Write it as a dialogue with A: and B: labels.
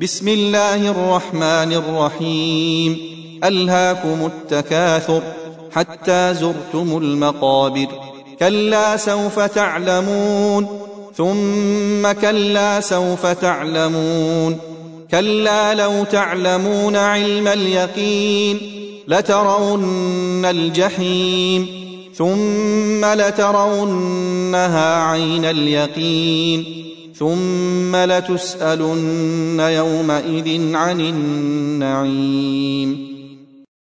A: بسم الله الرحمن الرحيم. ألهاكم التكاثر حتى زرتم المقابر. كلا سوف تعلمون ثم كلا سوف تعلمون. كلا لو تعلمون علم اليقين لترون الجحيم ثم لترونها عين اليقين ثم لتسألن يومئذ عن النعيم.